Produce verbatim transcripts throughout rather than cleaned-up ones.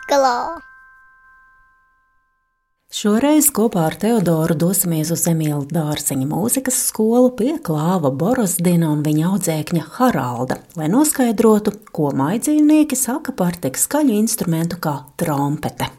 Latgalā! Šoreiz kopā ar Teodoru dosimies uz Emīla Dārziņa mūzikas skolu pie Klāva Borozdina un viņa audzēkņa Haralda, lai noskaidrotu, ko mājdzīvnieki saka par tik skaļu instrumentu kā trompete.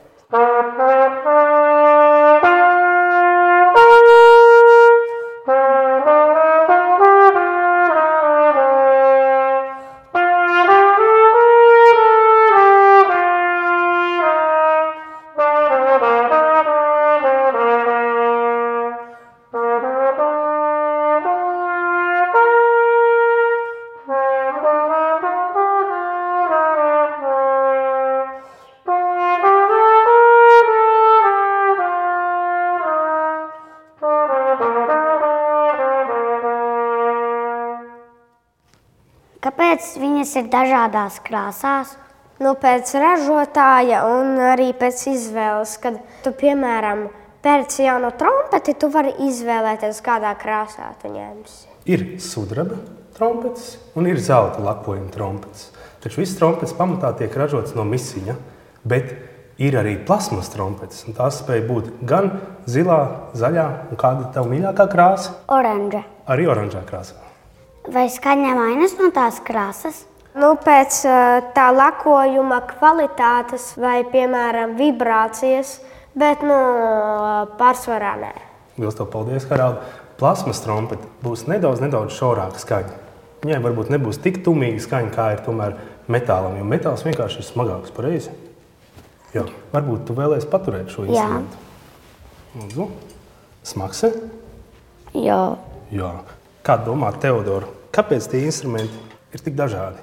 Kāpēc viņas ir dažādās krāsās? Nu, pēc ražotāja un arī pēc izvēles. Kad tu, piemēram, pērc jaunu trompeti, tu vari izvēlēties, kādā krāsā tu ņemsi. Ir sudraba trompetes un ir zelta lakojuma trompetes. Taču viss trompetes pamatā tiek ražots no misiņa, bet ir arī plasmas trompetes. Un tās spēj būt gan zilā, zaļā un kāda tev mīļākā krāsa? Oranža. Arī oranžā krāsā. Vai skaņa mainās no tās krāsas? Nu, pēc tā lakojuma kvalitātes vai, piemēram, vibrācijas, bet nu, pārsvarā nē. Liels tev paldies, Haralda. Plasmas trompete būs nedaudz, nedaudz šaurāka skaņa. Viņai varbūt nebūs tik tumīga skaņa, kā ir tomēr metālam, jo metāls vienkārši ir smagāks, pareizi? Jā. Varbūt tu vēlēsi paturēt šo instrumentu. Jā. Lūdzu. Smags? Jā. Jā. Kā domā, Teodora, kāpēc tie instrumenti ir tik dažādi?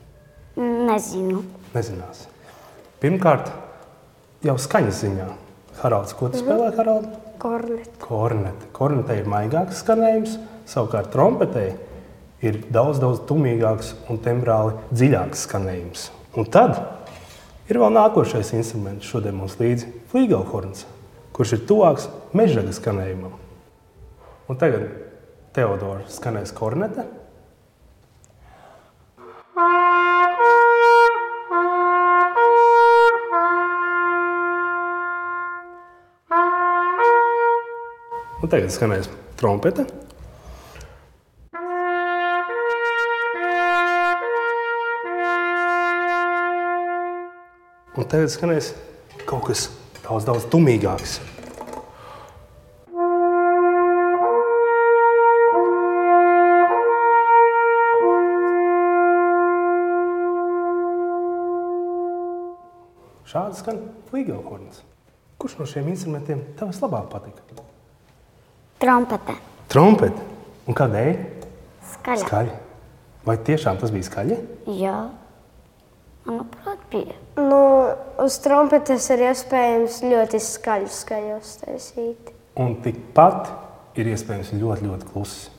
Nezinu. Nezinās. Pirmkārt, jau skaņas ziņā. Haralds, ko tu spēlē, Haralda? Kornete. Kornete. Kornetei ir maigāks skanējums, savukārt trompetei ir daudz, daudz tumīgāks un tembrāli dziļāks skanējums. Un tad ir vēl nākošais instruments šodien mums līdzi flīgelhorns, kurš ir tuvāks mežraga skanējumam. Un tagad Teodora skanēs kornete. Un tagad skanēs trompete. Un tagad skanēs kaut kas daudz, daudz tumīgāks. Šādi skan flīgelhorns. Kurš no šiem instrumentiem tev vislabāk patika? Trompete. Trompete. Un kādēļ? Skaļa. Skaļi. Vai tiešām tas bija skaļi? Jā. Manuprāt, bija. Nu, uz trompetes ir iespējams ļoti skaļu skaņu uztaisīt. Un tikpat ir iespējams ļoti, ļoti klusi.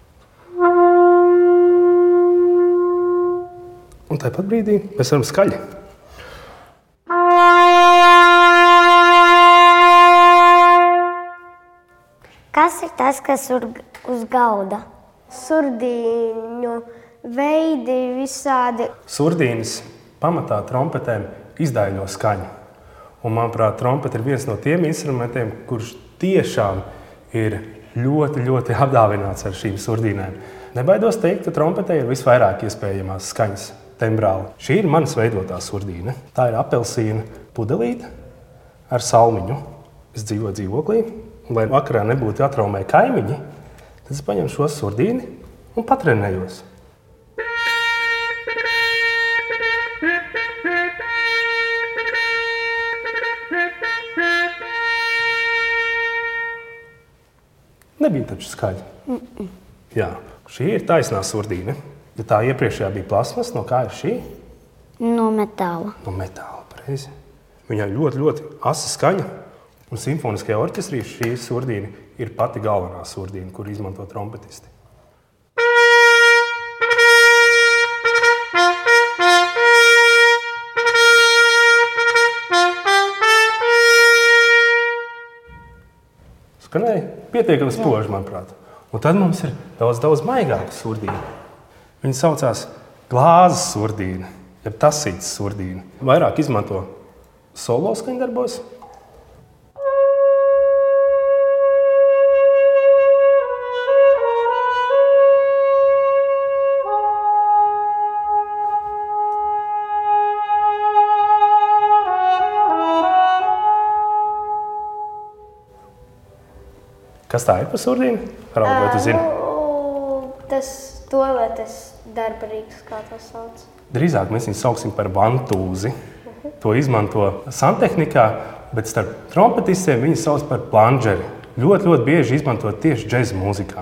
Un tāpat brīdī mēs varam skaļi. Kas ir tas, kas ir uz galda? Surdīņu veidi visādi. Surdīnas pamatā trompetēm izdaiļo skaņu. Un, manuprāt, trompete ir viens no tiem instrumentiem, kurš tiešām ir ļoti, ļoti apdāvināts ar šīm surdīnēm. Nebaidos teikt, ka trompetē ir visvairāk iespējamās skaņas tembrāli. Šī ir manas veidotā surdīne. Tā ir apelsīna pudelīte ar salmiņu. Es dzīvoju dzīvoklī. Un, lai vakarā nebūtu jātraumē kaimiņi, tad es paņemu šo surdīni un patrenējos. Nebija taču skaļi. Mm-mm. Jā, šī ir taisnā surdīne. Ja tā iepriekšējā bija plasmas, no kā ir šī? No metāla. No metāla, pareizi. Viņai ļoti, ļoti asa skaņa. Un simfoniskajā orķestrī šī surdīne ir pati galvenā surdīne, kur izmanto trompetisti. Skanēja pietiekami spoži, manuprāt. Un tad mums ir daudz, daudz maigāka surdīne. Viņa saucās glāzes surdīne, jeb tasītes surdīne. Vairāk izmanto solo skaņa darbojas. Kas tā ir par surdīnu? Harald, vai tu zini? Nu, tas toaletes darba rīks, kā tas sauc. Drīzāk mēs viņu sauksim par vantūzi. To izmanto santehnikā, bet starp trompetistiem viņi sauc par plangeri. Ļoti, ļoti bieži izmanto tieši džeza mūzikā.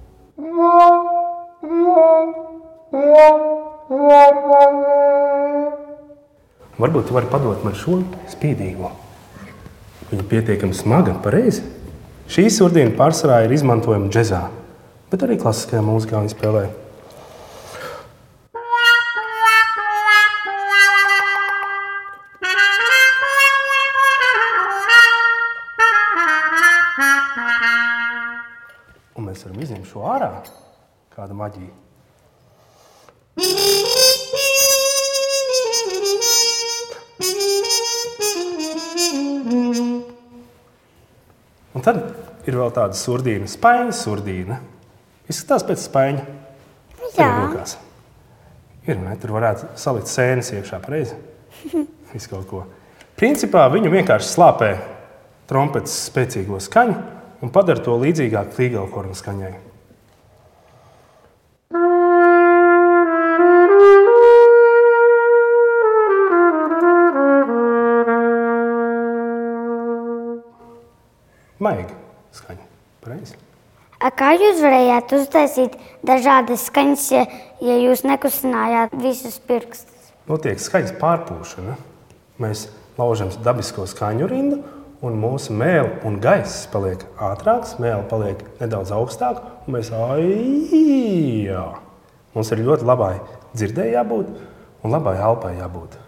Varbūt tu vari padot man šo spīdīgo. Viņa pietiekami smaga, pareizi. Šī surdīna pārsvarā ir izmantojama džezā, bet arī klasiskajā mūzikā viņa spēlē. Un mēs varam izņemt šo ārā, kāda maģija. Un tad ir vēl tāda surdīna, spaiņa surdīna. Izskatās pēc spaiņa. Jā. Rokās. Ir, ne? Tur varētu salikt sēnes iekšā, pareizi? Visu kaut ko. Principā viņu vienkārši slāpē trompetes spēcīgo skaņu un padara to līdzīgāk flīgelhorna skaņai. Maiga skaņa, pareizi. Kā jūs varējāt uztaisīt dažādas skaņas, ja, ja jūs nekustinājāt visus pirkstus? Notiek skaņas pārpūšana. Mēs laužam dabisko skaņu rindu, un mūsu mēle un gaiss paliek ātrāks, mēle paliek nedaudz augstāk, un mēs aijā. Mums ir ļoti labai dzirdēji jābūt un labai elpai jābūt.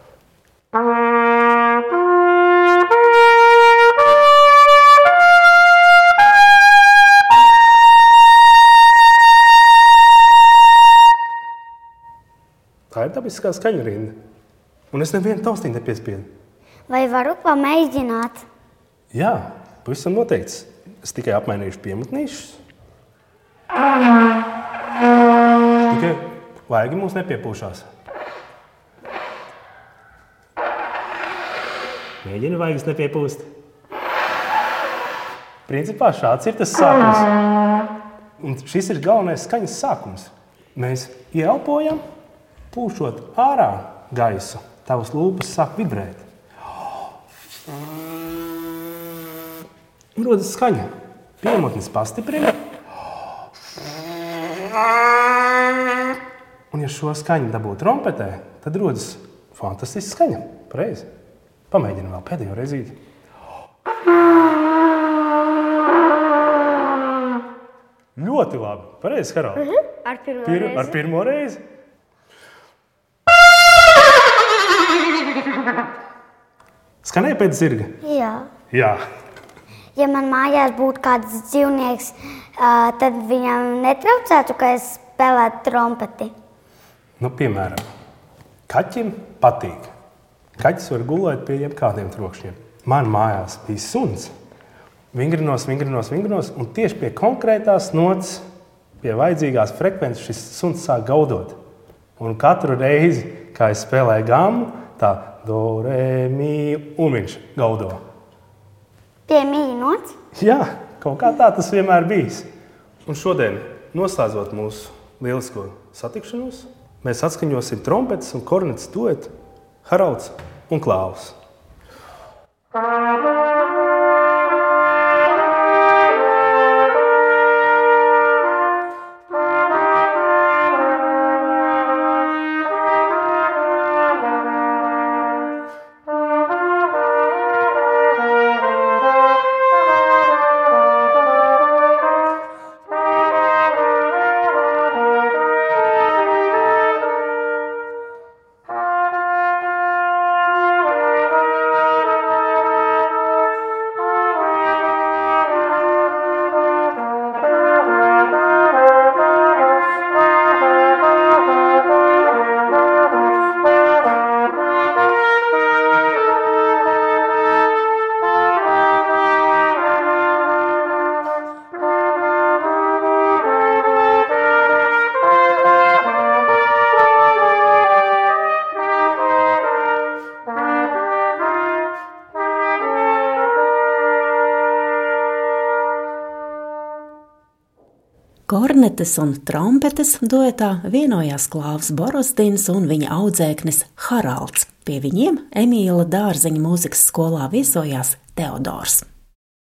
Tā ir dabiskā skaņu rinda. Un es nevienu taustiņu nepiespiedu. Vai varu pamēģināt? Jā, pavisam noteikts. Es tikai apmainīšu piematnīšus. Tikai vaigi mums nepiepūšās. Mēģini vaigas nepiepūst. Principā šāds ir tas sākums. Un šis ir galvenais skaņas sākums. Mēs ieelpojam, pūšot ārā gaisu, tavas lūpas sāk vibrēt. Un rodas skaņa. Piematnis pastiprina. Un ja šo skaņu dabū trompetē, tad rodas fantastiska skaņa. Pareizi. Pamēģini vēl pēdējo reizīti. Ļoti labi. Pareizi, Harald. Mhm. Ar pirmo Pir reizi. ar pirmo reizi. Skanēja pēc zirga? Jā. Jā. Ja man mājās būtu kāds dzīvnieks, ā, tad viņam netraucētu, ka es spēlētu trompeti. Nu, piemēram, kaķim patīk. Kaķis var gulēt pie jebkādiem trokšņiem. Man mājās bija suns. Vingrinos, vingrinos, vingrinos, un tieši pie konkrētās nots, pie vajadzīgās frekvences šis suns sāk gaudot. Un katru reizi, kā es spēlēju gammu, tā do, re, mi, un viņš gaudo. Pie mīļa nots? Jā, kaut kā tā tas vienmēr bijis. Un šodien, noslēdzot mūsu lielisko satikšanos, mēs atskaņosim trompetes un kornetes duetu Haralds un Klaus. Kornetes un trompetes duetā vienojās Klāvs Borozdins un viņa audzēknis Haralds. Pie viņiem Emīla Dārziņa mūzikas skolā viesojās Teodors.